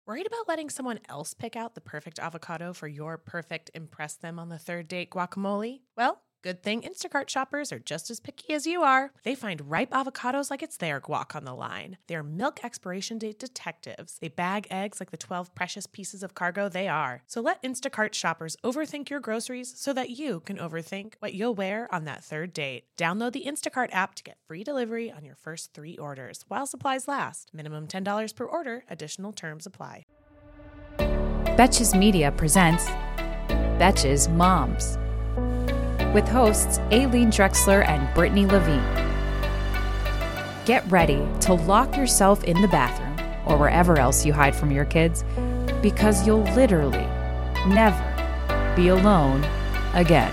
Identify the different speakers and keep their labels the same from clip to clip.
Speaker 1: Worried about letting someone else pick out the perfect avocado for your perfect impress them on the third date guacamole? Well, good thing Instacart shoppers are just as picky as you are. They find ripe avocados like it's their guac on the line. They're milk expiration date detectives. They bag eggs like the 12 precious pieces of cargo they are. So let Instacart shoppers overthink your groceries so that you can overthink what you'll wear on that third date. Download the Instacart app to get free delivery on your first 3 orders while supplies last. Minimum $10 per order. Additional terms apply.
Speaker 2: Betches Media presents Betches Moms with hosts Aileen Drexler and Brittany Levine. Get ready to lock yourself in the bathroom or wherever else you hide from your kids because you'll literally never be alone again.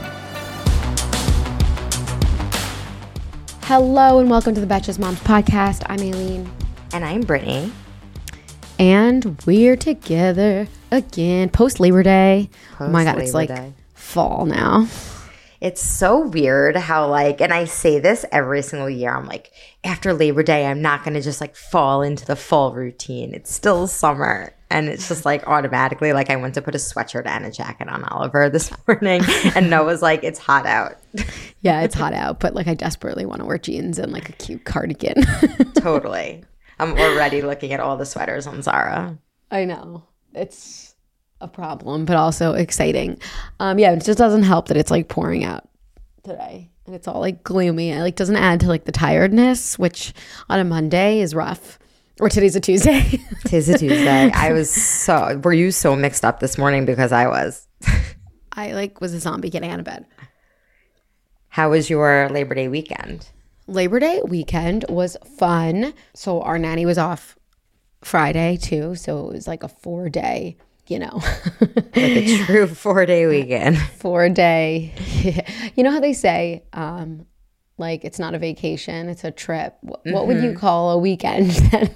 Speaker 3: Hello and welcome to the Betches Moms podcast. I'm Aileen.
Speaker 4: And I'm Brittany.
Speaker 3: And we're together again post Labor Day. Oh my God, it's like fall now.
Speaker 4: It's so weird how and I say this every single year. I'm like, after Labor Day, I'm not going to just fall into the fall routine. It's still summer. And it's just automatically I went to put a sweatshirt and a jacket on Oliver this morning. And Noah's like, it's hot out.
Speaker 3: Yeah, it's hot out. But I desperately want to wear jeans and a cute cardigan.
Speaker 4: Totally. I'm already looking at all the sweaters on Zara.
Speaker 3: I know. It's a problem, but also exciting. Yeah, it just doesn't help that it's pouring out today. And it's all gloomy. It doesn't add to the tiredness, which on a Monday is rough. Or today's a Tuesday.
Speaker 4: Today's a Tuesday. Were you so mixed up this morning? Because I was.
Speaker 3: I was a zombie getting out of bed.
Speaker 4: How was your Labor Day weekend?
Speaker 3: Labor Day weekend was fun. So our nanny was off Friday too. So it was a 4-day,
Speaker 4: a true 4-day weekend.
Speaker 3: 4-day. You know how they say, it's not a vacation, it's a trip. What would you call a weekend then?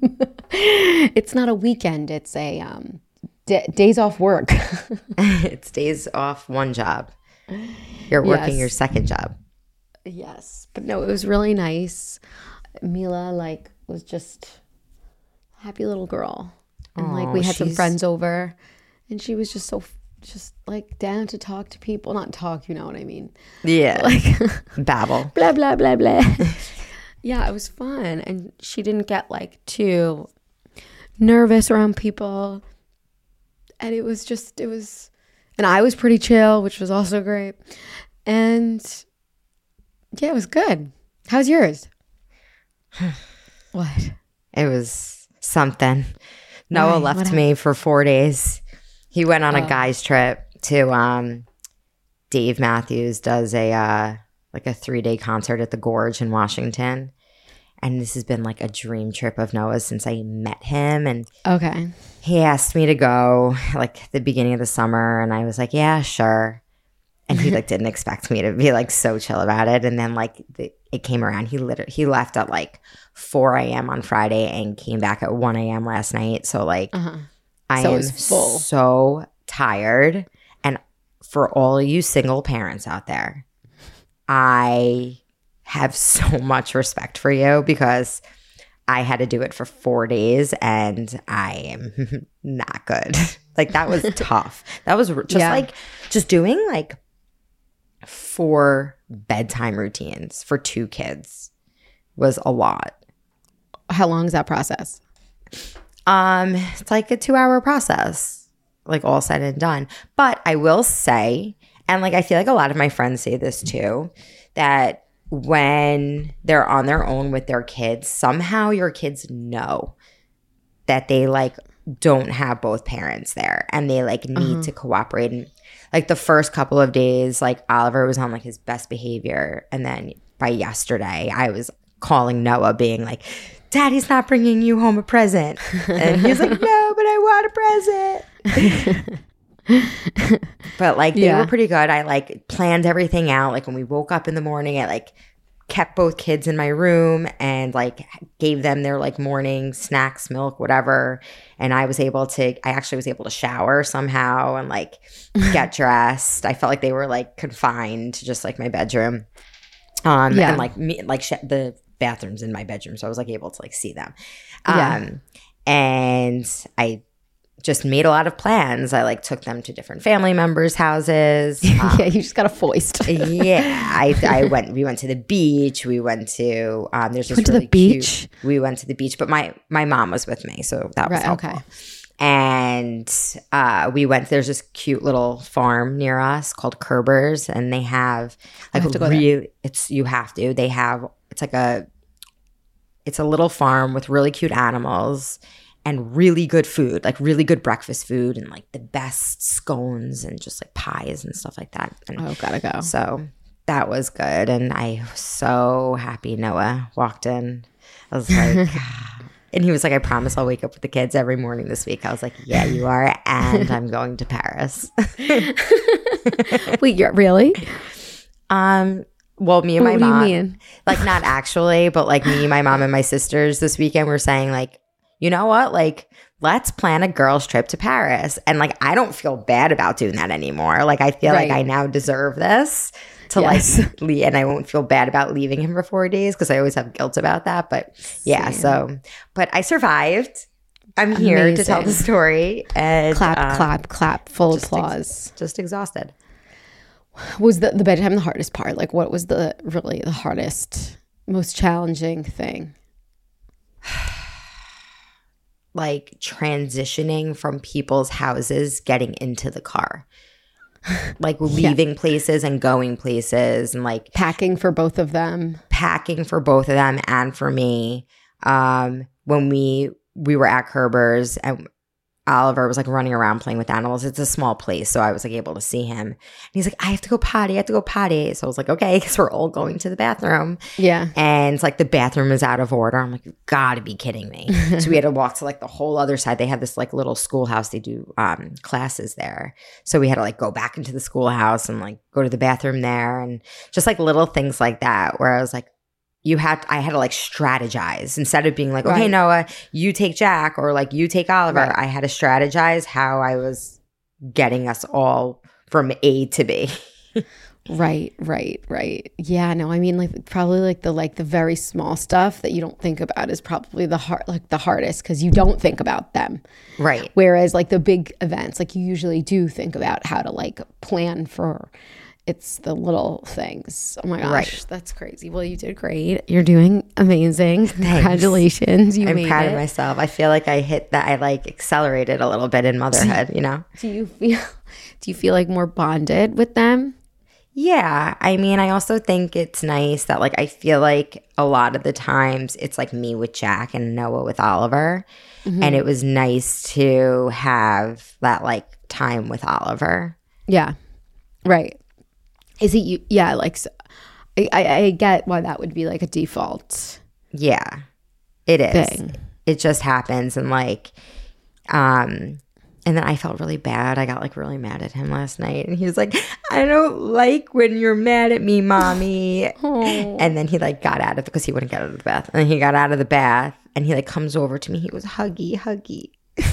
Speaker 3: It's not a weekend. It's a days off work.
Speaker 4: It's days off one job. You're working your second job.
Speaker 3: Yes, but no, it was really nice. Mila was just a happy little girl, and we had some friends over, and she was just down to talk to people, not talk, you know what I mean?
Speaker 4: Yeah, babble,
Speaker 3: blah blah blah blah. Yeah, it was fun, and she didn't get too nervous around people, and it was, and I was pretty chill, which was also great, and. Yeah, it was good. How's yours? What?
Speaker 4: It was something. Noah left me for 4 days. He went on a guy's trip to Dave Matthews does a 3-day concert at the Gorge in Washington. And this has been a dream trip of Noah's since I met him. And
Speaker 3: okay, he
Speaker 4: asked me to go the beginning of the summer. And I was like, yeah, sure. And he didn't expect me to be so chill about it. And then it came around. He left at 4 a.m. on Friday and came back at 1 a.m. last night. So I am so tired. And for all you single parents out there, I have so much respect for you because I had to do it for 4 days and I am not good. That was tough. That was just just doing 4 bedtime routines for 2 kids was a lot.
Speaker 3: How long is that process?
Speaker 4: It's a 2-hour process, all said and done. But I will say, and I feel a lot of my friends say this too, that when they're on their own with their kids, somehow your kids know that they don't have both parents there and they need to cooperate. And the first couple of days, Oliver was on his best behavior. And then by yesterday, I was calling Noah being Daddy's not bringing you home a present. And he's no, but I want a present. But they were pretty good. I planned everything out. When we woke up in the morning, I kept both kids in my room and gave them their morning snacks, milk, whatever. And I actually was able to shower somehow and get dressed. I felt they were confined to just my bedroom. And the bathrooms in my bedroom. So I was able to see them. And I just made a lot of plans. I like took them to different family members' houses.
Speaker 3: Yeah, you just got a foist.
Speaker 4: Yeah, we went to the beach. We went to there's this
Speaker 3: went to
Speaker 4: really
Speaker 3: the beach?
Speaker 4: cute. We went to the beach, but my mom was with me, so that was helpful.
Speaker 3: Okay.
Speaker 4: And we went. There's this cute little farm near us called Kerber's, and they have like
Speaker 3: have to go
Speaker 4: really. It's you have to. They have. It's a little farm with really cute animals and really good food, like really good breakfast food and like the best scones and just like pies and stuff like that. And
Speaker 3: Gotta go.
Speaker 4: so that was good. And I was so happy Noah walked in. I was like, and he was like, I promise I'll wake up with the kids every morning this week. I was like, yeah, you are. And I'm going to Paris.
Speaker 3: Wait, you're really?
Speaker 4: Well, me and my
Speaker 3: What
Speaker 4: mom,
Speaker 3: do you mean?
Speaker 4: like not actually, but like me, my mom, and my sisters this weekend were saying like, you know what, like let's plan a girls' trip to Paris. And like I don't feel bad about doing that anymore. Like I feel like I now deserve this to like leave, and I won't feel bad about leaving him for 4 days because I always have guilt about that. But yeah, but I survived. I'm here to tell the story. And
Speaker 3: Clap, full applause.
Speaker 4: Just exhausted.
Speaker 3: Was the bedtime the hardest part? Like what was really the hardest, most challenging thing?
Speaker 4: Like transitioning from people's houses, getting into the car. Like leaving places and going places, and like
Speaker 3: Packing for both of them
Speaker 4: and for me. When we were at Kerber's and Oliver was like running around playing with animals. It's a small place, so I was like able to see him. And he's like, I have to go potty. So I was like, okay, because we're all going to the bathroom.
Speaker 3: Yeah.
Speaker 4: And it's like the bathroom is out of order. I'm like, you've got to be kidding me. So we had to walk to like the whole other side. They have this like little schoolhouse. They do classes there. So we had to like go back into the schoolhouse and like go to the bathroom there, and just like little things like that where I was like, I had to like strategize instead of being like, okay, Noah, you take Jack or like you take Oliver. I had to strategize how I was getting us all from A to B.
Speaker 3: Right. Yeah, no, I mean like probably like the very small stuff that you don't think about is probably the hardest because you don't think about them.
Speaker 4: Right.
Speaker 3: Whereas like the big events, like you usually do think about how to like plan for. It's the little things. Oh my gosh, that's crazy. Well, you did great. You're doing amazing. Congratulations.
Speaker 4: I'm proud of myself. I feel like I hit that. I like accelerated a little bit in motherhood, you know?
Speaker 3: Do you feel like more bonded with them?
Speaker 4: Yeah. I mean, I also think it's nice that like I feel like a lot of the times it's like me with Jack and Noah with Oliver. Mm-hmm. And it was nice to have that like time with Oliver.
Speaker 3: Yeah. Right. Is it you? Yeah, like I get why that would be like a default.
Speaker 4: Yeah, it is.
Speaker 3: Thing.
Speaker 4: It just happens, and like, and then I felt really bad. I got like really mad at him last night, and he was like, "I don't like when you're mad at me, mommy."
Speaker 3: Oh.
Speaker 4: And then he like got out of because he wouldn't get out of the bath, and then he got out of the bath, and he like comes over to me. He was huggy.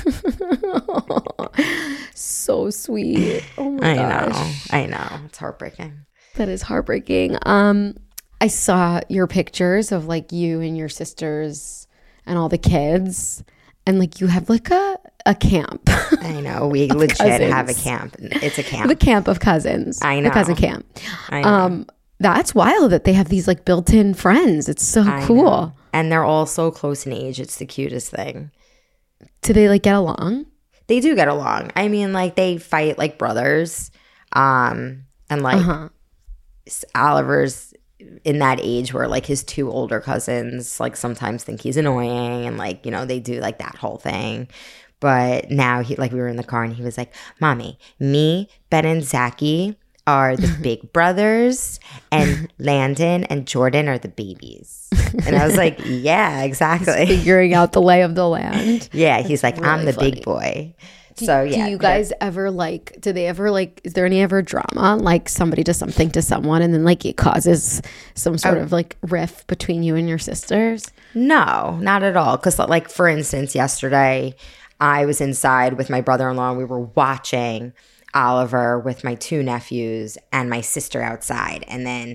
Speaker 3: So sweet. Oh my gosh.
Speaker 4: I know. It's heartbreaking.
Speaker 3: That is heartbreaking. I saw your pictures of like you and your sisters and all the kids, and like you have like a camp.
Speaker 4: I know. We legit have a camp. It's a camp.
Speaker 3: The camp of cousins.
Speaker 4: I know.
Speaker 3: The cousin camp.
Speaker 4: I know.
Speaker 3: That's wild that they have these like built-in friends. It's so cool.
Speaker 4: Know. And they're all so close in age. It's the cutest thing.
Speaker 3: Do they like get along?
Speaker 4: They do get along. I mean, like they fight like brothers. And like Oliver's in that age where like his two older cousins like sometimes think he's annoying, and like, you know, they do like that whole thing. But now he like we were in the car and he was like, Mommy, me, Ben, and Zachy are the big brothers, and Landon and Jordan are the babies. And I was like, yeah, exactly.
Speaker 3: He's figuring out the lay of the land.
Speaker 4: Yeah, he's like, really I'm the funny. Big boy. So yeah.
Speaker 3: Do you guys ever like, do they ever like, is there any ever drama? Like somebody does something to someone and then like it causes some sort of like rift between you and your sisters?
Speaker 4: No, not at all. Because like, for instance, yesterday I was inside with my brother-in-law and we were watching Oliver with my two nephews and my sister outside. And then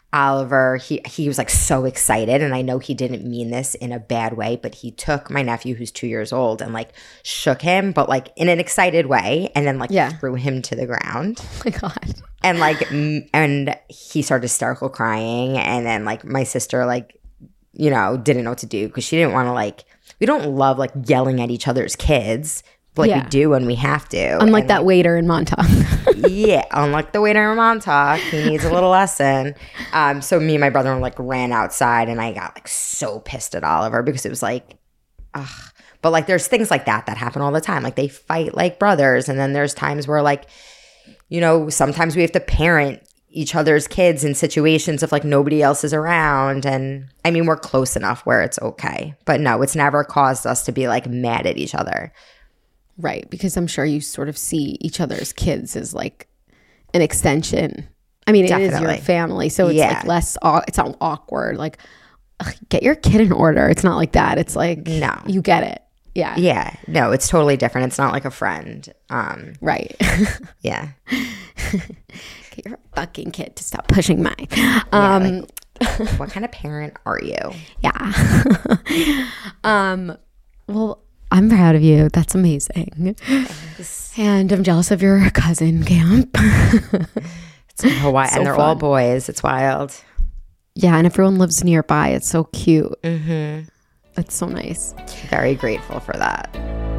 Speaker 4: Oliver, he was like so excited, and I know he didn't mean this in a bad way, but he took my nephew who's 2 years old and like shook him, but like in an excited way, and then like threw him to the ground.
Speaker 3: Oh my God.
Speaker 4: And like, and he started hysterical crying, and then like my sister like, you know, didn't know what to do because she didn't want to like, we don't love like yelling at each other's kids. Like we do when we have to.
Speaker 3: Unlike that waiter in Montauk.
Speaker 4: Yeah, unlike the waiter in Montauk. He needs a little lesson. So me and my brother like ran outside, and I got like so pissed at Oliver because it was like, ugh. But like there's things like that happen all the time. Like they fight like brothers. And then there's times where like, you know, sometimes we have to parent each other's kids in situations if like nobody else is around. And I mean, we're close enough where it's okay. But no, it's never caused us to be like mad at each other.
Speaker 3: Right, because I'm sure you sort of see each other's kids as like an extension. I mean, it is your family, so it's like less, it's not awkward. Like, get your kid in order. It's not like that. It's like, no, you get it. Yeah.
Speaker 4: Yeah. No, it's totally different. It's not like a friend.
Speaker 3: Right.
Speaker 4: Yeah.
Speaker 3: Get your fucking kid to stop pushing mine.
Speaker 4: What kind of parent are you?
Speaker 3: Yeah. Well, I'm proud of you. That's amazing. Thanks. And I'm jealous of your cousin camp.
Speaker 4: It's in Hawaii, so and they're fun. All boys. It's wild.
Speaker 3: Yeah, and everyone lives nearby. It's so cute. Mm-hmm. It's so nice.
Speaker 4: Very grateful for that.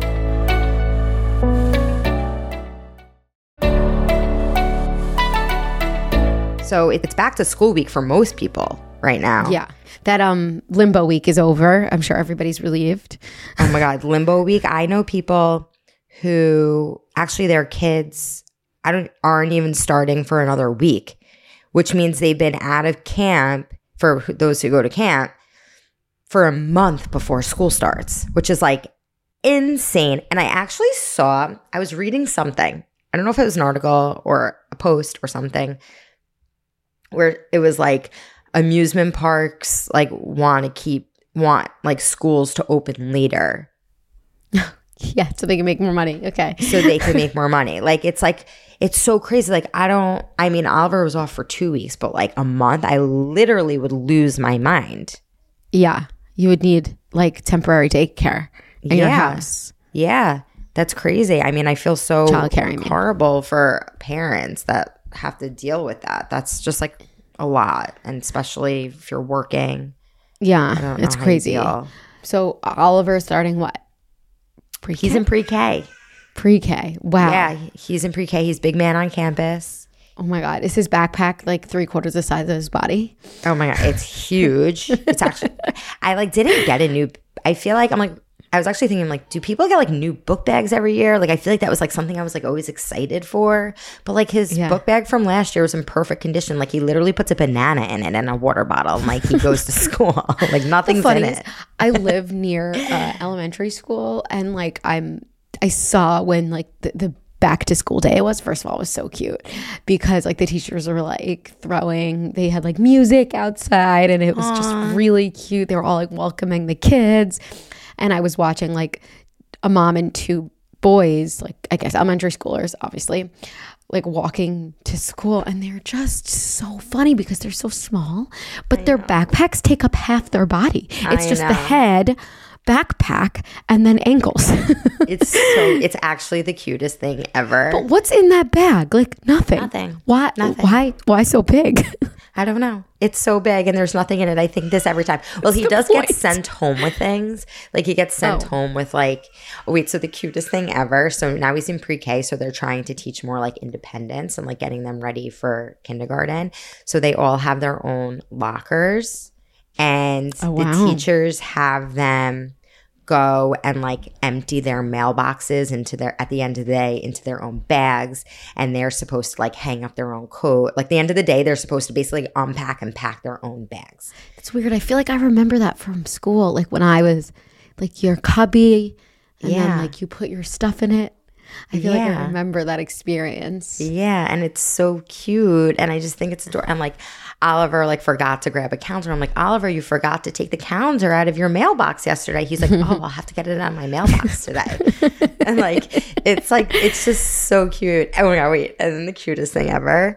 Speaker 4: So it's back to school week for most people right now.
Speaker 3: Yeah. That limbo week is over. I'm sure everybody's relieved.
Speaker 4: Oh my God, limbo week. I know people who actually their kids aren't even starting for another week, which means they've been out of camp, for those who go to camp, for a month before school starts, which is like insane. And I was reading something. I don't know if it was an article or a post or something where it was like amusement parks like want like schools to open later.
Speaker 3: Yeah, so they can make more money. Okay.
Speaker 4: So they can make more money. Like it's so crazy. Like I mean Oliver was off for 2 weeks, but like a month, I literally would lose my mind.
Speaker 3: Yeah. You would need like temporary daycare in your house.
Speaker 4: Yeah. That's crazy. I mean, I feel so horrible for parents that have to deal with that. That's just like a lot, and especially if you're working.
Speaker 3: Yeah, it's crazy. So Oliver's starting what?
Speaker 4: Pre-K? He's in pre-K.
Speaker 3: Pre-K. Wow.
Speaker 4: Yeah, he's in pre-K. He's big man on campus.
Speaker 3: Oh my God. Is his backpack like 3/4 the size of his body?
Speaker 4: Oh my God. It's huge. It's actually, I like didn't get a new, I feel like I was actually thinking like, do people get like new book bags every year? Like I feel like that was like something I was like always excited for. But like his book bag from last year was in perfect condition. Like he literally puts a banana in it and a water bottle. And like he goes to school. Like nothing's in it.
Speaker 3: I live near elementary school, and like I saw when like the back to school day was, first of all, it was so cute because like the teachers were like they had like music outside, and it was just really cute. They were all like welcoming the kids. And I was watching like a mom and two boys, like I guess elementary schoolers, obviously, like walking to school. And they're just so funny because they're so small, but their backpacks take up half their body. It's just the head, backpack, and then ankles.
Speaker 4: It's actually the cutest thing ever.
Speaker 3: But what's in that bag? Like nothing. Why?
Speaker 4: Nothing.
Speaker 3: Why so big?
Speaker 4: I don't know. It's so big and there's nothing in it. I think this every time. Well, he does get sent home with things. Like he gets sent home with like, so the cutest thing ever. So now he's in pre-K. So they're trying to teach more like independence and like getting them ready for kindergarten. So they all have their own lockers, and the teachers have them go and like empty their mailboxes at the end of the day into their own bags, and they're supposed to like hang up their own coat. Like the end of the day, they're supposed to basically unpack and pack their own bags.
Speaker 3: It's weird. I feel like I remember that from school, like when I was like your cubby, and then like you put your stuff in it. I feel like I remember that experience.
Speaker 4: Yeah, and it's so cute, and I just think it's adorable. And like Oliver like forgot to grab a calendar. I'm like, Oliver, you forgot to take the calendar out of your mailbox yesterday. He's like, oh, I'll have to get it out of my mailbox today. And like it's just so cute. Oh my God, wait. And then the cutest thing ever,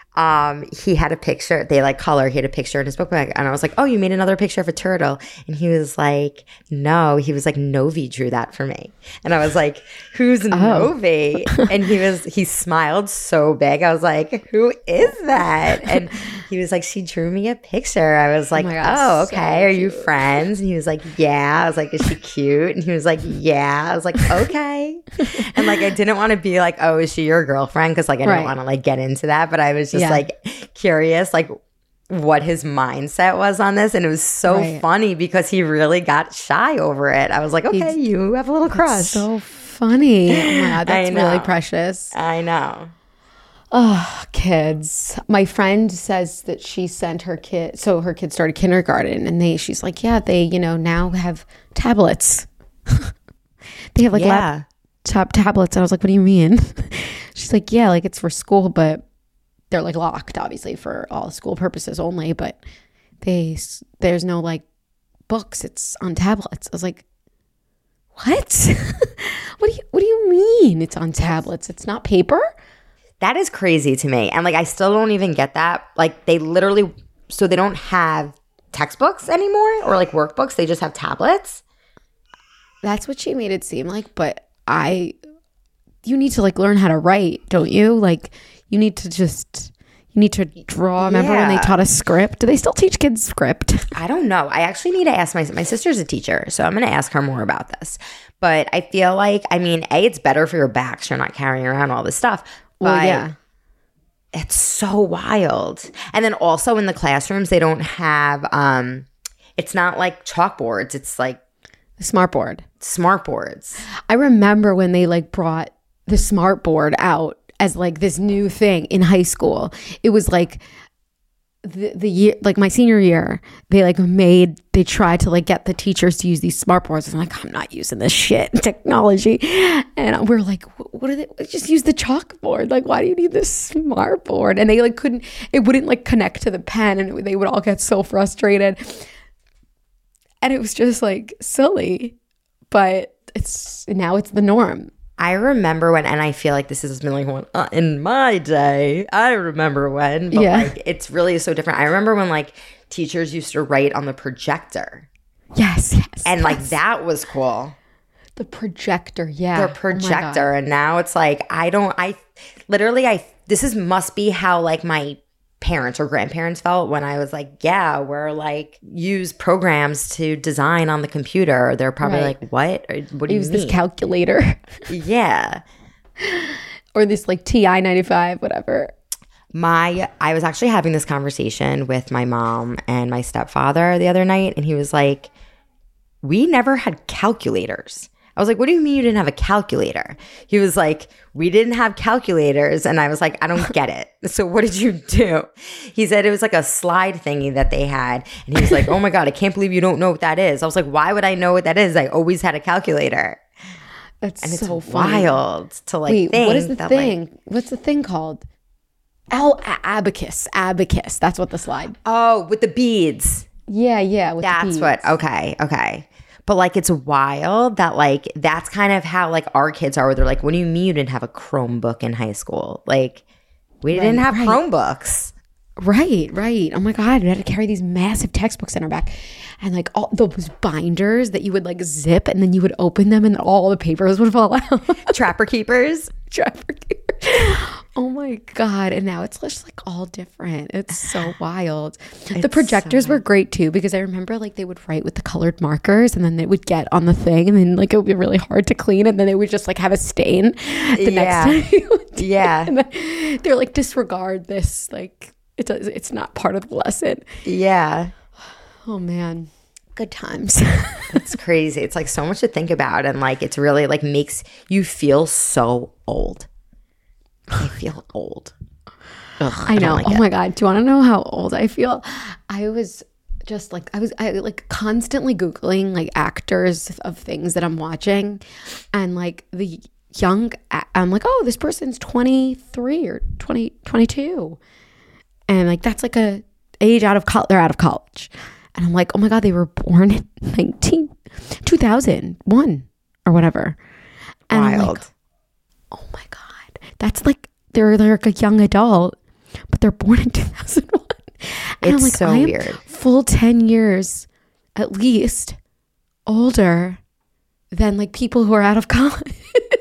Speaker 4: he had a picture, they like color, he had a picture in his book bag, and I was like, oh, you made another picture of a turtle? And he was like, no. He was like, Novi drew that for me. And I was like, who's Novi? And he smiled so big. I was like, who is that? And he was like, she drew me a picture. I was like, oh, okay. So are you friends? And he was like, yeah. I was like, is she cute? And he was like, yeah. I was like, okay. And like, I didn't want to be like, oh, is she your girlfriend? Because like, I didn't want to like get into that, but I was just like curious, like what his mindset was on this. And it was so funny because he really got shy over it. I was like, okay, you have a little crush.
Speaker 3: So funny. Oh my God, that's really precious.
Speaker 4: I know.
Speaker 3: Oh, kids. My friend says that she sent her kid, so her kid started kindergarten, and she's like, yeah, they, now have tablets. They have like laptop tablets. And I was like, what do you mean? She's like, yeah, like it's for school, but they're like locked, obviously, for all school purposes only, but there's no like books. It's on tablets. I was like, what? What do you mean it's on tablets? It's not paper?
Speaker 4: That is crazy to me. And like, I still don't even get that. Like they literally, so they don't have textbooks anymore or like workbooks. They just have tablets.
Speaker 3: That's what she made it seem like. But you need to like learn how to write, don't you? Like you need to draw. Remember when they taught us script? Do they still teach kids script?
Speaker 4: I don't know. I actually need to ask my sister's a teacher, so I'm going to ask her more about this. But I feel like, I mean, it's better for your back so you're not carrying around all this stuff. But it's so wild. And then also in the classrooms, they don't have, it's not like chalkboards. It's like
Speaker 3: smartboard.
Speaker 4: Smartboards.
Speaker 3: I remember when they like brought the smartboard out as like this new thing in high school. It was like the year, like my senior year, they tried to like get the teachers to use these smartboards. I'm like, I'm not using this shit technology. And we're like, what are they? Just use the chalkboard. Like, why do you need this smartboard? And they like it wouldn't like connect to the pen, and they would all get so frustrated. And it was just like silly, but now it's the norm.
Speaker 4: I remember when, and I feel like this has been like in my day, I remember when, but like it's really so different. I remember when like teachers used to write on the projector.
Speaker 3: Yes.
Speaker 4: And like that was cool.
Speaker 3: The projector, yeah.
Speaker 4: The projector. And now it's like, this must be how like my parents or grandparents felt when I was like, yeah, we're like use programs to design on the computer. They're probably like, what? Or, what do you mean?
Speaker 3: Use this calculator.
Speaker 4: Yeah.
Speaker 3: Or this like TI-95, whatever.
Speaker 4: I was actually having this conversation with my mom and my stepfather the other night, and he was like, we never had calculators. I was like, what do you mean you didn't have a calculator? He was like, we didn't have calculators. And I was like, I don't get it. So what did you do? He said it was like a slide thingy that they had. And he was like, oh my God, I can't believe you don't know what that is. I was like, why would I know what that is? I always had a calculator.
Speaker 3: That's
Speaker 4: and
Speaker 3: so
Speaker 4: it's
Speaker 3: funny.
Speaker 4: Wild to like
Speaker 3: Wait,
Speaker 4: think.
Speaker 3: What is the thing? Like, what's the thing called? Abacus. Abacus. That's what the slide.
Speaker 4: Oh, with the beads.
Speaker 3: Yeah. With
Speaker 4: that's
Speaker 3: the beads.
Speaker 4: What. Okay. But like it's wild that like that's kind of how like our kids are, where they're like, what do you mean you didn't have a Chromebook in high school? Like we didn't have Chromebooks.
Speaker 3: Right. Oh my God, we had to carry these massive textbooks in our back. And like all those binders that you would like zip and then you would open them and all the papers would fall out.
Speaker 4: Trapper keepers.
Speaker 3: Oh my God. And now it's just like all different. It's so wild. The projectors were great too, because I remember like they would write with the colored markers and then they would get on the thing and then like it would be really hard to clean and then they would just like have a stain the next time you would do it. They're like, disregard this. Like it's not part of the lesson.
Speaker 4: Yeah.
Speaker 3: Oh man. Good times.
Speaker 4: It's crazy. It's like so much to think about, and like it's really like makes you feel so old. I feel old. Ugh,
Speaker 3: I know. Like my God. Do you want to know how old I feel? I was just like, I like constantly Googling like actors of things that I'm watching, and like the young, I'm like, oh, this person's 23 or 22. And like, that's like a age they're out of college. And I'm like, oh my God, they were born in 2001 or whatever. And
Speaker 4: wild.
Speaker 3: I'm like, oh my God. That's like, they're like a young adult. but they're born in 2001. And I'm like,
Speaker 4: so
Speaker 3: I am
Speaker 4: weird.
Speaker 3: full 10 years at least older than like people who are out of college.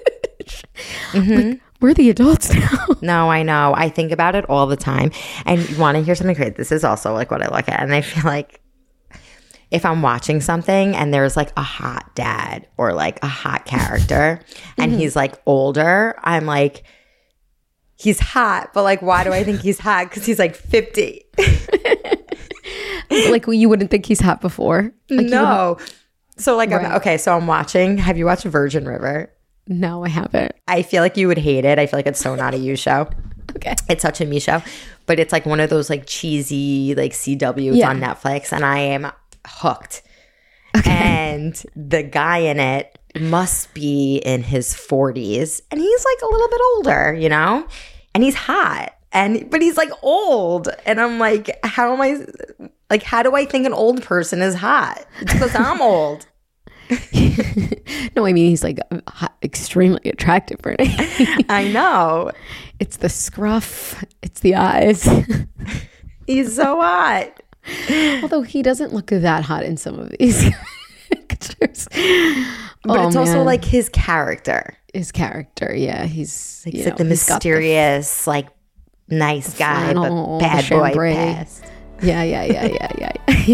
Speaker 3: Like, we're the adults now.
Speaker 4: No, I know. I think about it all the time. And you want to hear something great? This is also like what I look at. And I feel like if I'm watching something and there's like a hot dad or like a hot character and he's like older, I'm like, he's hot. But like, why do I think he's hot? Because he's like 50.
Speaker 3: Like, you wouldn't think he's hot before. Like,
Speaker 4: No. So like,
Speaker 3: Right.
Speaker 4: so I'm watching. Have you watched Virgin River?
Speaker 3: No, I haven't.
Speaker 4: I feel like you would hate it. I feel like it's so not a you show.
Speaker 3: Okay.
Speaker 4: It's such a me show. But it's like one of those like cheesy like CW. It's
Speaker 3: Yeah.
Speaker 4: on Netflix. And I am hooked. And the guy in it must be in his 40s. And he's like a little bit older, you know? And he's hot. But he's like old. And I'm like, how do I think an old person is hot? It's because I'm old.
Speaker 3: No, I mean, he's like extremely attractive for an age.
Speaker 4: I know.
Speaker 3: It's the scruff. It's the eyes.
Speaker 4: He's so hot.
Speaker 3: Although he doesn't look that hot in some of these pictures.
Speaker 4: But it's also like his character.
Speaker 3: his character. Yeah, he's
Speaker 4: He's like the mysterious, like nice guy,
Speaker 3: flannel,
Speaker 4: but bad
Speaker 3: the
Speaker 4: boy
Speaker 3: chambray.
Speaker 4: past.
Speaker 3: Yeah.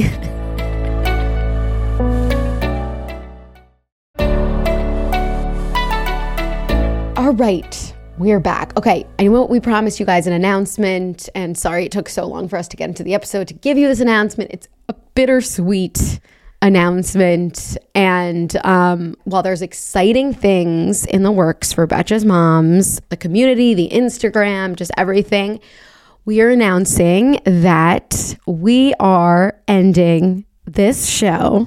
Speaker 3: All right, we're back. Okay, I know we promised you guys an announcement, and sorry it took so long for us to get into the episode to give you this announcement. It's a bittersweet announcement, and while there's exciting things in the works for Betches Moms, the community, the Instagram, just everything, we are announcing that we are ending this show.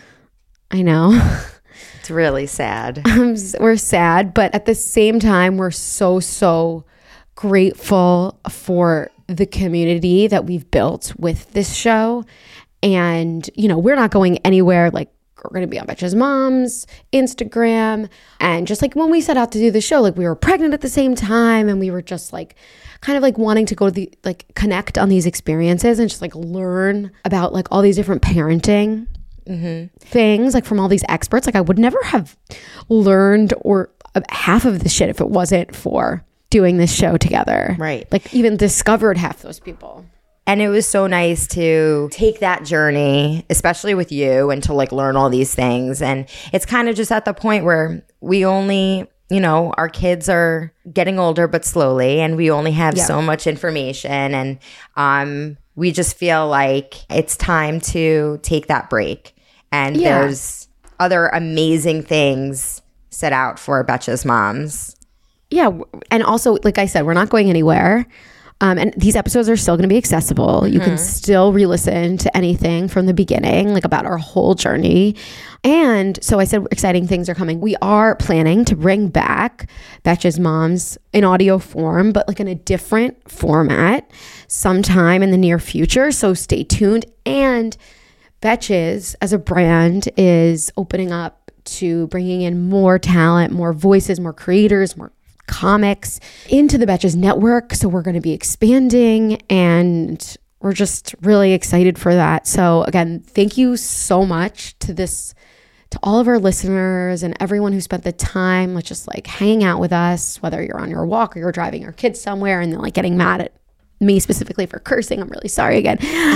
Speaker 3: I know.
Speaker 4: It's really sad.
Speaker 3: We're sad, but at the same time, we're so grateful for the community that we've built with this show. And, you know, we're not going anywhere. Like, we're going to be on Betches Moms, Instagram. And just like when we set out to do the show, like we were pregnant at the same time. And we were just like, kind of like wanting to go to the, like connect on these experiences and just like learn about like all these different parenting things, like from all these experts. Like I would never have learned or half of the shit if it wasn't for doing this show together.
Speaker 4: Right.
Speaker 3: Like even discovered half those people.
Speaker 4: And it was so nice to take that journey, especially with you, and to like learn all these things. And it's kind of just at the point where we only, you know, our kids are getting older, but slowly, and we only have so much information. And we just feel like it's time to take that break. And there's other amazing things set out for Betches Moms.
Speaker 3: Yeah. And also, like I said, we're not going anywhere. And these episodes are still going to be accessible. You can still re-listen to anything from the beginning, like about our whole journey. And so I said exciting things are coming. We are planning to bring back Betches Moms in audio form, but like in a different format sometime in the near future. So stay tuned. And Betches as a brand is opening up to bringing in more talent, more voices, more creators, more comics into the Betches network. So we're going to be expanding, and we're just really excited for that. So again, thank you so much to all of our listeners and everyone who spent the time like just like hanging out with us, whether you're on your walk or you're driving your kids somewhere and then like getting mad at me specifically for cursing. I'm really sorry again.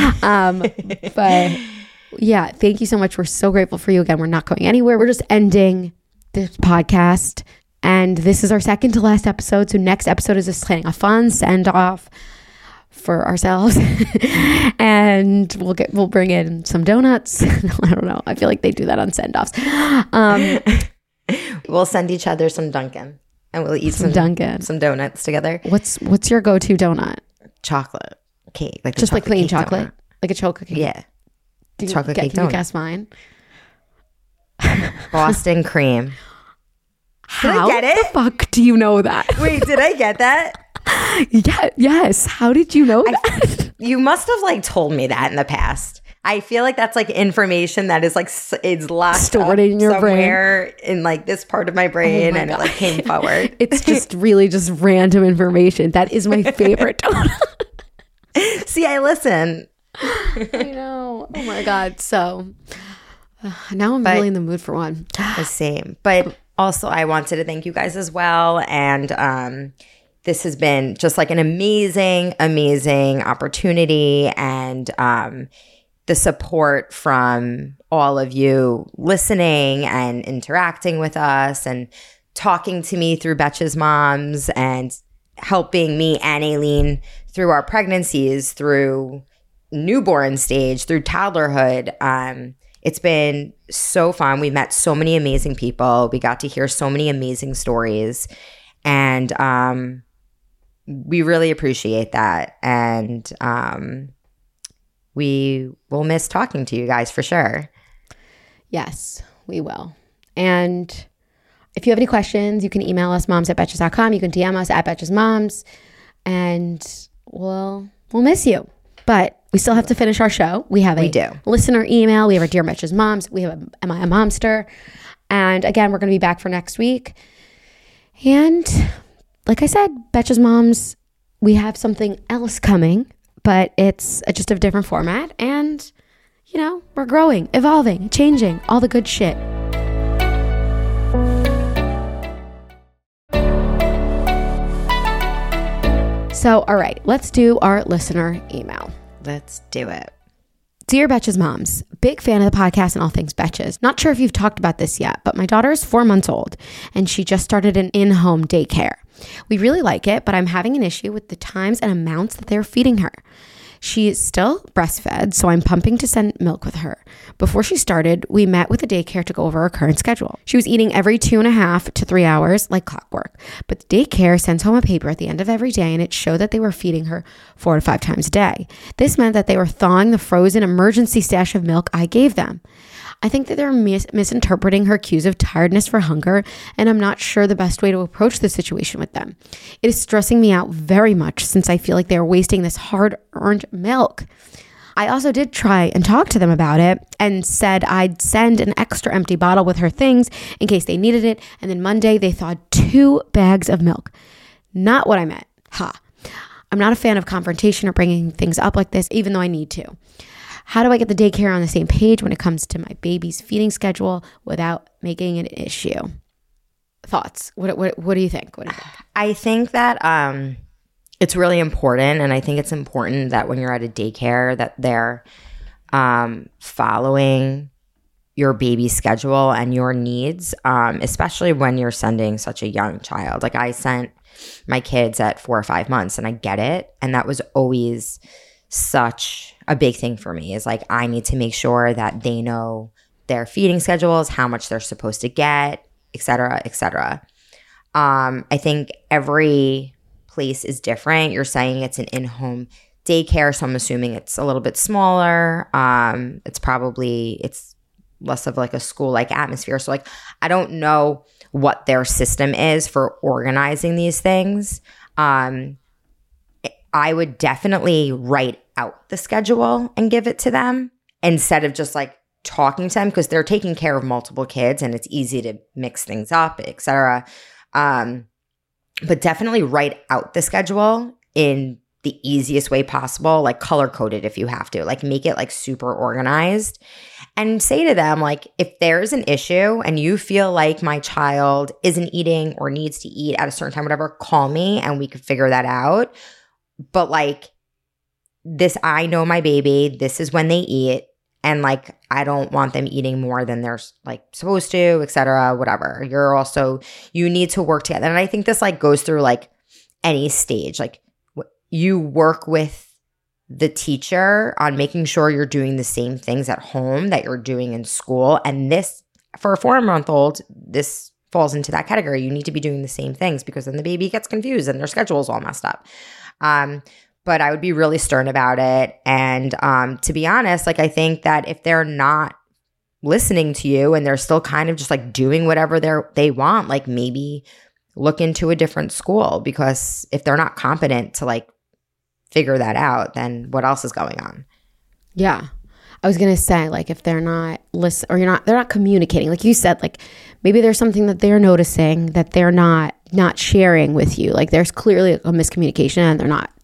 Speaker 3: But yeah, thank you so much. We're so grateful for you. Again, we're not going anywhere. We're just ending this podcast. And this is our second to last episode. So next episode is just planning a fun send off for ourselves. And we'll bring in some donuts. I don't know. I feel like they do that on send offs.
Speaker 4: We'll send each other some Dunkin', and we'll eat some
Speaker 3: Dunkin'.
Speaker 4: some donuts together.
Speaker 3: What's your go-to donut?
Speaker 4: Chocolate cake, like the
Speaker 3: Just like plain
Speaker 4: cake
Speaker 3: chocolate?
Speaker 4: donut.
Speaker 3: Like a chocolate cake?
Speaker 4: Yeah,
Speaker 3: Can
Speaker 4: chocolate cake
Speaker 3: Can you
Speaker 4: donut.
Speaker 3: guess mine?
Speaker 4: Boston cream.
Speaker 3: How
Speaker 4: get it?
Speaker 3: the fuck do you know that?
Speaker 4: Wait, did I get that?
Speaker 3: Yeah, yes. How did you know that?
Speaker 4: You must have like told me that in the past. I feel like that's like information that is like it's locked
Speaker 3: Stored
Speaker 4: up
Speaker 3: in your brain.
Speaker 4: somewhere in like this part of my brain,
Speaker 3: my
Speaker 4: and
Speaker 3: God.
Speaker 4: it like came forward.
Speaker 3: It's just really just random information. That is my favorite donut.
Speaker 4: See, I listen.
Speaker 3: I know. Oh my God. So now I'm really in the mood for one.
Speaker 4: The same. But also I wanted to thank you guys as well. And this has been just like an amazing, amazing opportunity. And the support from all of you listening and interacting with us and talking to me through Betches Moms and helping me and Aileen through our pregnancies, through newborn stage, through toddlerhood. It's been so fun. We met so many amazing people. We got to hear so many amazing stories. And we really appreciate that. And we will miss talking to you guys for sure.
Speaker 3: Yes, we will. And if you have any questions, you can email us moms@betches.com. You can DM us at betchesmoms. And we'll miss you. But we still have to finish our show. We have a listener email. We have our Dear Betches Moms. We have Am I a Momster? And again, we're going to be back for next week. And like I said, Betches Moms, we have something else coming, but it's just a different format. And, you know, we're growing, evolving, changing, all the good shit. So, all right, let's do our listener email.
Speaker 4: Let's do it.
Speaker 3: Dear Betches Moms, big fan of the podcast and all things Betches. Not sure if you've talked about this yet, but my daughter is 4 months old and she just started an in-home daycare. We really like it, but I'm having an issue with the times and amounts that they're feeding her. She is still breastfed, so I'm pumping to send milk with her. Before she started, we met with the daycare to go over her current schedule. She was eating every 2.5 to 3 hours like clockwork, but the daycare sends home a paper at the end of every day and it showed that they were feeding her 4 to 5 times a day. This meant that they were thawing the frozen emergency stash of milk I gave them. I think that they're misinterpreting her cues of tiredness for hunger, and I'm not sure the best way to approach the situation with them. It is stressing me out very much since I feel like they're wasting this hard-earned milk. I also did try and talk to them about it and said I'd send an extra empty bottle with her things in case they needed it, and then Monday they thawed 2 bags of milk. Not what I meant. I'm not a fan of confrontation or bringing things up like this, even though I need to. How do I get the daycare on the same page when it comes to my baby's feeding schedule without making it an issue? Thoughts? What do you think?
Speaker 4: I think that it's really important, and I think it's important that when you're at a daycare that they're following your baby's schedule and your needs, especially when you're sending such a young child. Like I sent my kids at 4 or 5 months, and I get it, and that was always such a big thing for me, is like I need to make sure that they know their feeding schedules, how much they're supposed to get, et cetera, et cetera. I think every place is different. You're saying it's an in-home daycare, so I'm assuming it's a little bit smaller. It's less of like a school-like atmosphere. So like I don't know what their system is for organizing these things. I would definitely write out the schedule and give it to them instead of just like talking to them, because they're taking care of multiple kids and it's easy to mix things up, etc. But definitely write out the schedule in the easiest way possible, like color coded if you have to, like make it like super organized, and say to them, like, if there's an issue and you feel like my child isn't eating or needs to eat at a certain time, whatever, call me and we could figure that out. But like this, I know my baby, this is when they eat. And like, I don't want them eating more than they're like supposed to, et cetera, whatever. You need to work together. And I think this like goes through like any stage. Like you work with the teacher on making sure you're doing the same things at home that you're doing in school. And this, for a 4-month-old, this falls into that category. You need to be doing the same things, because then the baby gets confused and their schedule is all messed up. But I would be really stern about it. And to be honest, like I think that if they're not listening to you and they're still kind of just like doing whatever they want, like maybe look into a different school, because if they're not competent to like figure that out, then what else is going on?
Speaker 3: Yeah. I was going to say, like, if they're not listening or they're not communicating, like you said, like maybe there's something that they're noticing that they're not sharing with you. Like there's clearly a miscommunication and they're not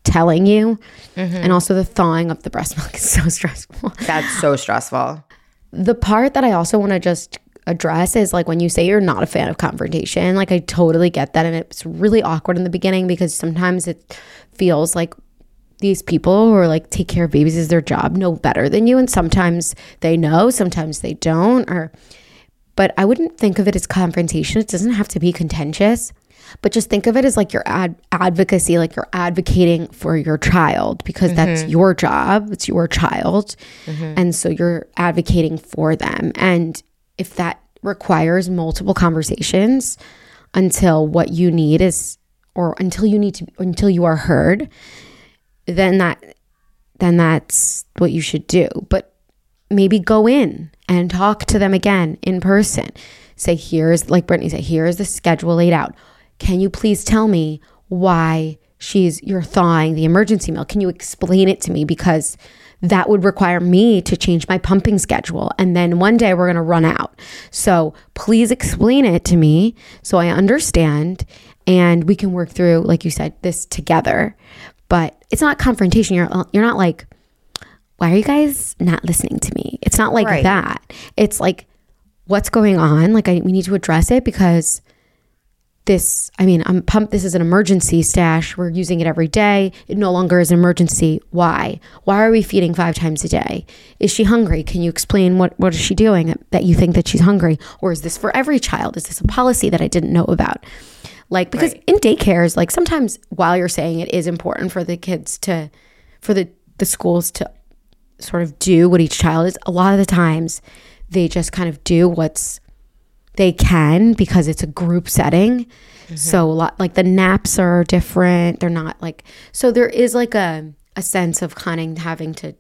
Speaker 3: telling you. And also the thawing of the breast milk is so stressful.
Speaker 4: That's so stressful.
Speaker 3: The part that I also want to just address is like when you say you're not a fan of confrontation, like I totally get that. And it's really awkward in the beginning because sometimes it feels like these people who are like take care of babies is their job know better than you. And sometimes they know, sometimes they don't. But I wouldn't think of it as confrontation. It doesn't have to be contentious. But just think of it as like your advocacy, like you're advocating for your child because that's your job. It's your child. And so you're advocating for them. And if that requires multiple conversations until what you need is, or until you are heard, then that's what you should do. But maybe go in and talk to them again in person. Say, like Brittany said, here's the schedule laid out. Can you please tell me why you're thawing the emergency milk? Can you explain it to me? Because that would require me to change my pumping schedule. And then one day we're going to run out. So please explain it to me so I understand and we can work through, like you said, this together. But it's not confrontation. You're not like, why are you guys not listening to me? It's not like that. It's like, what's going on? Like we need to address it because I'm pumped. This is an emergency stash. We're using it every day. It no longer is an emergency. Why? Why are we feeding 5 times a day? Is she hungry? Can you explain what is she doing that you think that she's hungry? Or is this for every child? Is this a policy that I didn't know about? Like, because in daycares, like sometimes while you're saying it is important for the kids for the schools to sort of do what each child is, a lot of the times they just kind of do they can because it's a group setting. So a lot, like the naps are different. They're not like, so there is like a sense of kind of having to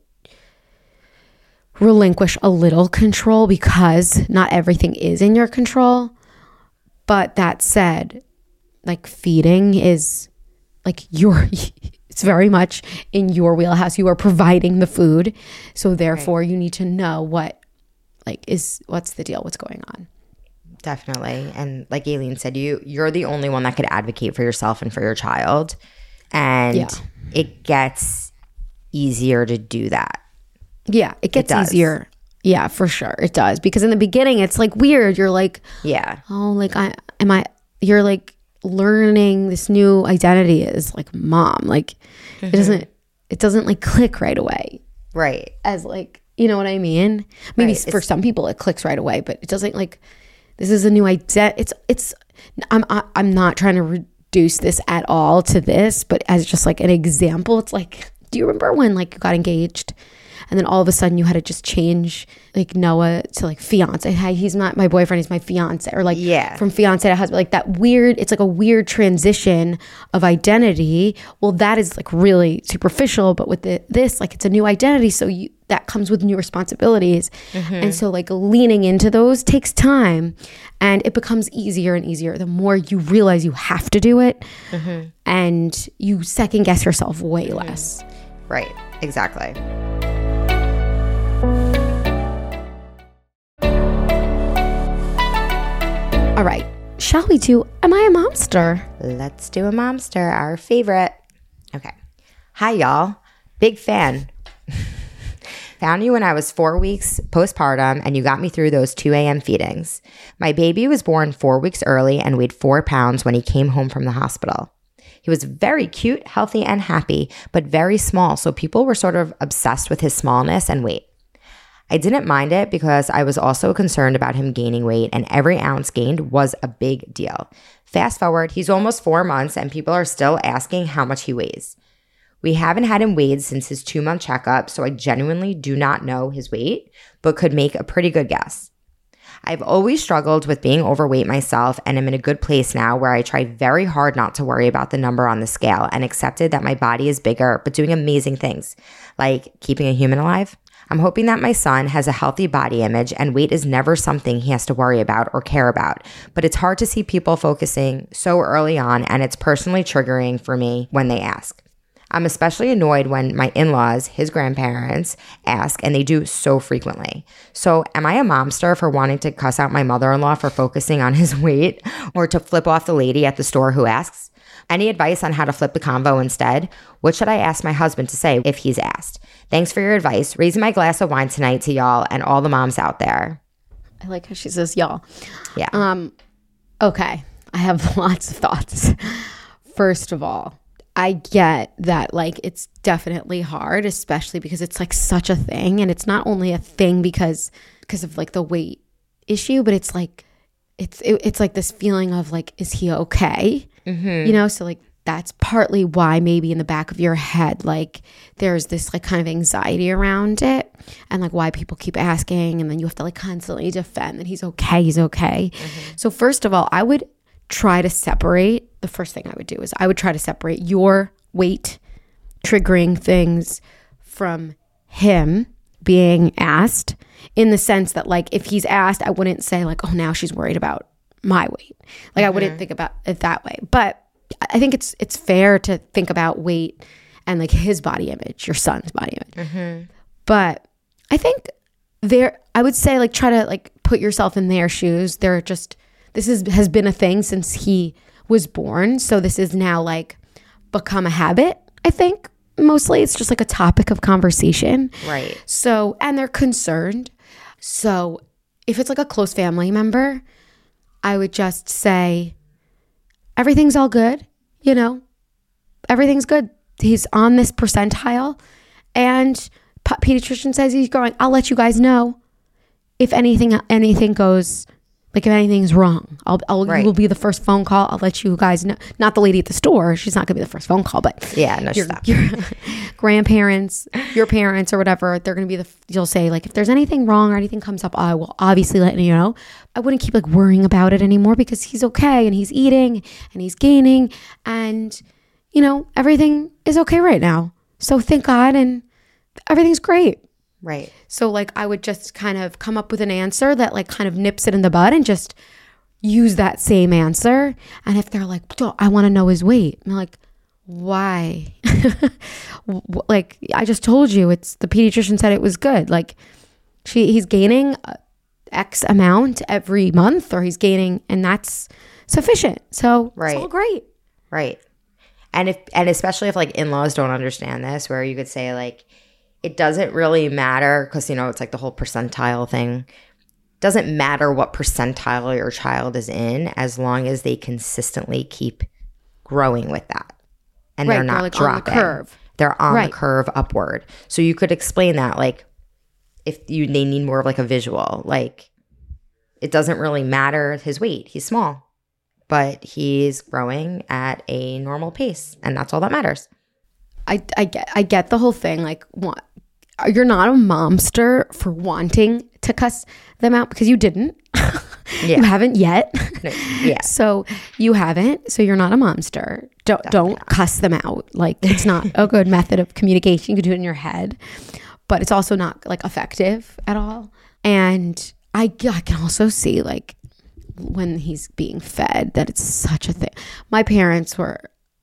Speaker 3: relinquish a little control because not everything is in your control. But that said, like feeding is like it's very much in your wheelhouse. You are providing the food. So therefore you need to know what's the deal, what's going on.
Speaker 4: Definitely. And like Aileen said, you're the only one that could advocate for yourself and for your child. And it gets easier to do that.
Speaker 3: Yeah, it gets easier. Yeah, for sure. It does. Because in the beginning, it's like weird. You're like, oh, like you're like learning this new identity as like mom. Like it doesn't like click right away.
Speaker 4: Right.
Speaker 3: As like, you know what I mean? Maybe for some people it clicks right away, but it doesn't like, this is a new identity. I'm not trying to reduce this at all to this, but as just like an example, it's like, do you remember when like you got engaged and then all of a sudden you had to just change like Noah to like fiance? Hey, he's not my boyfriend, he's my fiance. Or like from fiance to husband, like that weird, it's like a weird transition of identity. Well, that is like really superficial, but with this, like it's a new identity. So that comes with new responsibilities. And so like leaning into those takes time and it becomes easier and easier the more you realize you have to do it and you second guess yourself way less.
Speaker 4: Right, exactly.
Speaker 3: All right, shall we do Am I a Momster?
Speaker 4: Let's do a Momster, our favorite. Okay. Hi, y'all. Big fan. Found you when I was 4 weeks postpartum and you got me through those 2 a.m. feedings. My baby was born 4 weeks early and weighed 4 pounds when he came home from the hospital. He was very cute, healthy, and happy, but very small, so people were sort of obsessed with his smallness and weight. I didn't mind it because I was also concerned about him gaining weight, and every ounce gained was a big deal. Fast forward, he's almost 4 months and people are still asking how much he weighs. We haven't had him weighed since his 2-month checkup, so I genuinely do not know his weight, but could make a pretty good guess. I've always struggled with being overweight myself, and I'm in a good place now where I try very hard not to worry about the number on the scale and accepted that my body is bigger, but doing amazing things, like keeping a human alive. I'm hoping that my son has a healthy body image and weight is never something he has to worry about or care about, but it's hard to see people focusing so early on, and it's personally triggering for me when they ask. I'm especially annoyed when my in-laws, his grandparents, ask, and they do so frequently. So am I a momster for wanting to cuss out my mother-in-law for focusing on his weight or to flip off the lady at the store who asks? Any advice on how to flip the convo instead? What should I ask my husband to say if he's asked? Thanks for your advice. Raising my glass of wine tonight to y'all and all the moms out there.
Speaker 3: I like how she says y'all.
Speaker 4: Yeah.
Speaker 3: Okay. I have lots of thoughts. First of all, I get that like it's definitely hard, especially because it's like such a thing, and it's not only a thing because of like the weight issue, but it's like it's like this feeling of like, is he okay? Mm-hmm. You know, so like that's partly why maybe in the back of your head like there's this like kind of anxiety around it, and like why people keep asking, and then you have to like constantly defend that he's okay. Mm-hmm. So first of all, I would try to separate. The first thing I would do is I would try to separate your weight triggering things from him being asked, in the sense that like if he's asked, I wouldn't say like, oh, now she's worried about my weight. Like I wouldn't think about it that way. But I think it's fair to think about weight and like his body image, your son's body image. Mm-hmm. But I think I would say like try to like put yourself in their shoes. This has been a thing since he was born. So this is now like become a habit, I think. Mostly it's just like a topic of conversation.
Speaker 4: Right.
Speaker 3: So, and they're concerned. So if it's like a close family member, I would just say, everything's all good, you know, everything's good. He's on this percentile, and pediatrician says he's growing. I'll let you guys know if anything goes, like if anything's wrong.
Speaker 4: Right.
Speaker 3: Will be the first phone call. I'll let you guys know. Not the lady at the store. She's not gonna be the first phone call, but
Speaker 4: yeah, no,
Speaker 3: your grandparents, your parents or whatever, they're gonna be you'll say like, if there's anything wrong or anything comes up, I will obviously let you know. I wouldn't keep like worrying about it anymore because he's okay and he's eating and he's gaining, and you know, everything is okay right now. So thank God, and everything's great.
Speaker 4: Right.
Speaker 3: So like I would just kind of come up with an answer that like kind of nips it in the bud, and just use that same answer. And if they're like, I want to know his weight, I'm like, why? Like I just told you, it's the pediatrician said it was good. Like he's gaining X amount every month, or he's gaining, and that's sufficient. So It's all great.
Speaker 4: Right. And especially if like in-laws don't understand this, where you could say like, it doesn't really matter, because, you know, it's like the whole percentile thing. Doesn't matter what percentile your child is in, as long as they consistently keep growing with that. And they're not like dropping. On the curve. They're on the curve upward. So you could explain that, like, if they need more of like a visual, like, it doesn't really matter his weight. He's small, but he's growing at a normal pace, and that's all that matters.
Speaker 3: I get the whole thing. Like, you're not a momster for wanting to cuss them out, because you didn't. Yeah. You haven't yet.
Speaker 4: No, yeah.
Speaker 3: So you haven't. So you're not a momster. Don't cuss them out. Like, it's not a good method of communication. You can do it in your head, but it's also not like effective at all. And I can also see like when he's being fed that it's such a thing. My parents were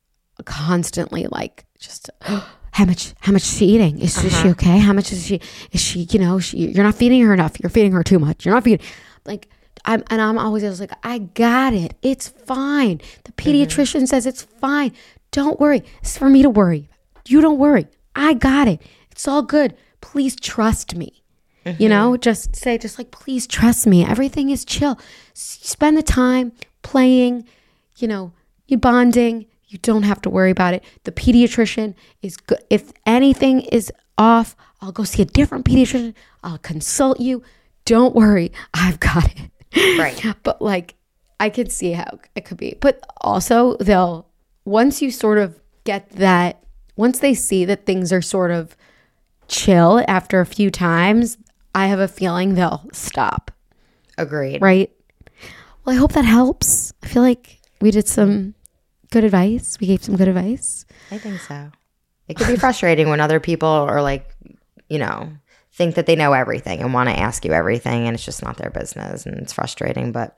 Speaker 3: constantly like, just how much is she eating? Is she okay? How much is she, you know, you're not feeding her enough. You're feeding her too much. You're not feeding, like, I'm always just like, I got it. It's fine. The pediatrician says it's fine. Don't worry. It's for me to worry. You don't worry. I got it. It's all good. Please trust me. You know, just say, like, please trust me. Everything is chill. Spend the time playing, you know, you bonding. You don't have to worry about it. The pediatrician is good. If anything is off, I'll go see a different pediatrician. I'll consult you. Don't worry. I've got it.
Speaker 4: Right.
Speaker 3: But like, I could see how it could be. But also once you sort of get that, once they see that things are sort of chill after a few times, I have a feeling they'll stop.
Speaker 4: Agreed.
Speaker 3: Right? Well, I hope that helps. I feel like we did some good advice. We gave some good advice.
Speaker 4: I think so. It could be frustrating when other people are like, you know, think that they know everything and want to ask you everything, and it's just not their business, and it's frustrating. But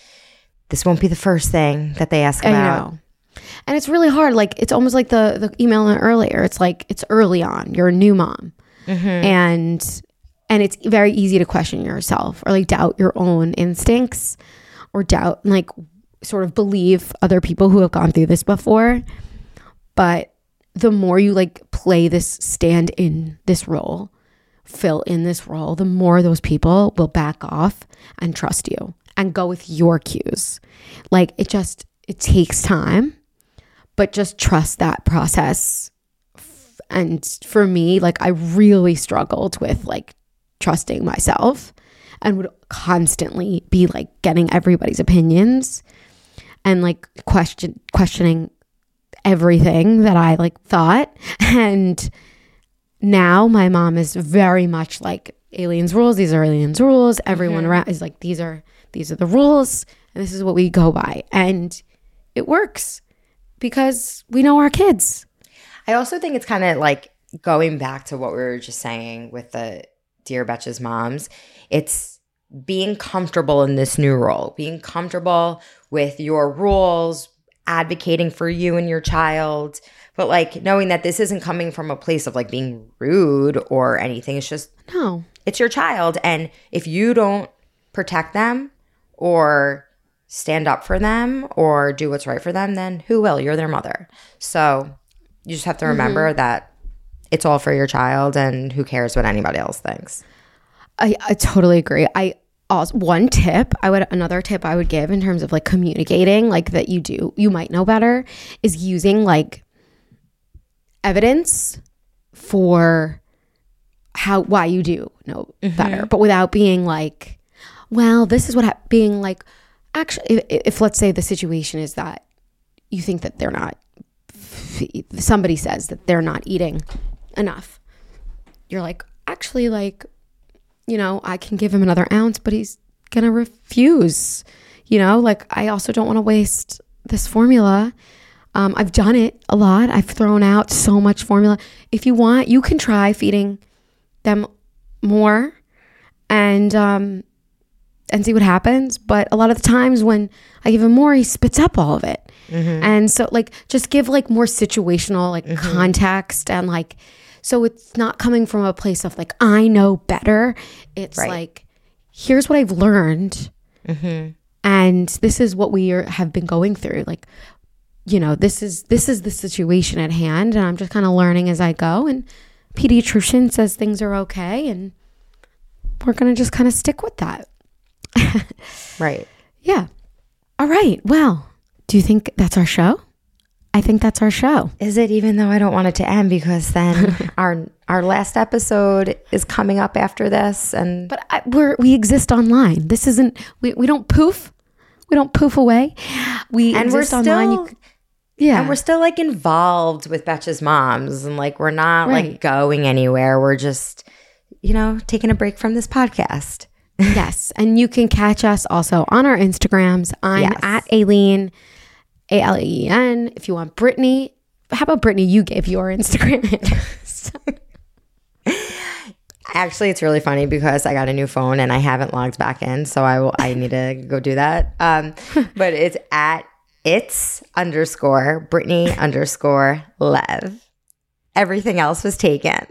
Speaker 4: this won't be the first thing that they ask about.
Speaker 3: I know. And it's really hard. Like, it's almost like the email earlier. It's like, it's early on. You're a new mom. And it's very easy to question yourself, or like doubt your own instincts, or doubt like sort of believe other people who have gone through this before. But the more you like play this, stand in this role, fill in this role, the more those people will back off and trust you and go with your cues. Like it takes time, but just trust that process. And for me, like I really struggled with like trusting myself and would constantly be like getting everybody's opinions and like questioning everything that I like thought. And now my mom is very much like Aileen's rules. These are Aileen's rules. Everyone around is like, these are the rules and this is what we go by. And it works because we know our kids.
Speaker 4: I also think it's kind of like going back to what we were just saying with the Dear Betches moms. It's being comfortable in this new role, being comfortable with your rules, advocating for you and your child, but like knowing that this isn't coming from a place of like being rude or anything. It's just,
Speaker 3: no,
Speaker 4: it's your child. And if you don't protect them or stand up for them or do what's right for them, then who will? You're their mother. So you just have to remember that it's all for your child and who cares what anybody else thinks.
Speaker 3: I totally agree. Another tip I would give in terms of like communicating, like that you might know better, is using like evidence for why you do know better, but without being like, well, this is what being like, actually, if let's say the situation is that you think that they're not, somebody says that they're not eating enough, you're like, actually, like, you know, I can give him another ounce, but he's gonna refuse, you know, like I also don't want to waste this formula. I've done it a lot. I've thrown out so much formula. If you want, you can try feeding them more and see what happens. But a lot of the times when I give him more, he spits up all of it. And so like just give like more situational like context and like, so it's not coming from a place of like, I know better. It's like, here's what I've learned. And this is what we have been going through. Like, you know, this is the situation at hand. And I'm just kind of learning as I go. And pediatrician says things are okay. And we're going to just kind of stick with that.
Speaker 4: Right.
Speaker 3: Yeah. All right. Well, do you think that's our show? I think that's our show.
Speaker 4: Is it, even though I don't want it to end because then our last episode is coming up after this,
Speaker 3: but we exist online. This isn't we don't poof. We don't poof away. We exist online.
Speaker 4: And we're still like involved with Betches moms and like we're not like going anywhere. We're just, you know, taking a break from this podcast.
Speaker 3: Yes. And you can catch us also on our Instagrams. I'm at Aileen, ALEEN. If you want Brittany, how about Brittany? You gave your Instagram address.
Speaker 4: Actually, it's really funny because I got a new phone and I haven't logged back in. So I need to go do that. But it's at its_Brittany_Lev. Everything else was taken.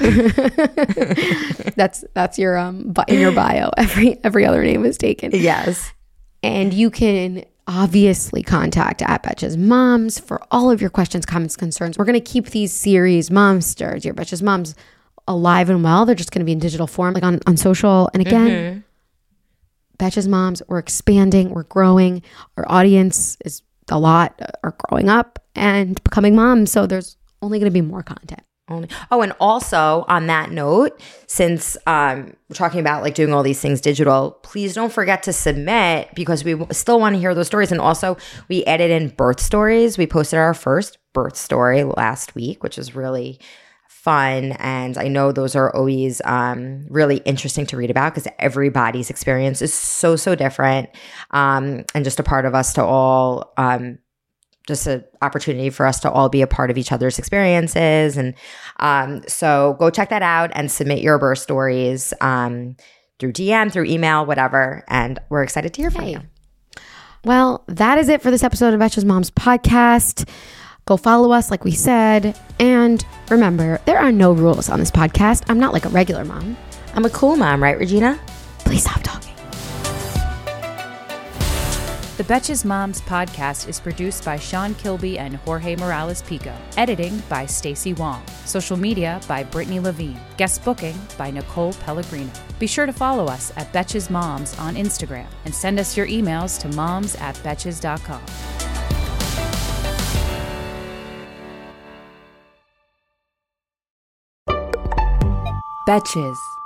Speaker 3: That's your in your bio. Every other name is taken.
Speaker 4: Yes.
Speaker 3: And you can obviously contact at Betches Moms for all of your questions, comments, concerns. We're going to keep these series, Momster, Dear Betches Moms, alive and well. They're just going to be in digital form, like on social. And again, Betches Moms, we're expanding, we're growing. Our audience is a lot, are growing up and becoming moms. So there's only going to be more content.
Speaker 4: Oh, and also on that note, since we're talking about like doing all these things digital, please don't forget to submit because we still want to hear those stories. And also we added in birth stories. We posted our first birth story last week, which is really fun. And I know those are always really interesting to read about because everybody's experience is so different. And just a part of us to all just an opportunity for us to all be a part of each other's experiences. And so go check that out and submit your birth stories through DM, through email, whatever. And we're excited to hear from you.
Speaker 3: Well, that is it for this episode of Betches Moms podcast. Go follow us, like we said. And remember, there are no rules on this podcast. I'm not like a regular mom.
Speaker 4: I'm a cool mom, right, Regina?
Speaker 3: Please stop talking.
Speaker 2: The Betches Moms podcast is produced by Sean Kilby and Jorge Morales Pico. Editing by Stacey Wong. Social media by Brittany Levine. Guest booking by Nicole Pellegrino. Be sure to follow us at Betches Moms on Instagram and send us your emails to moms@betches.com. Betches.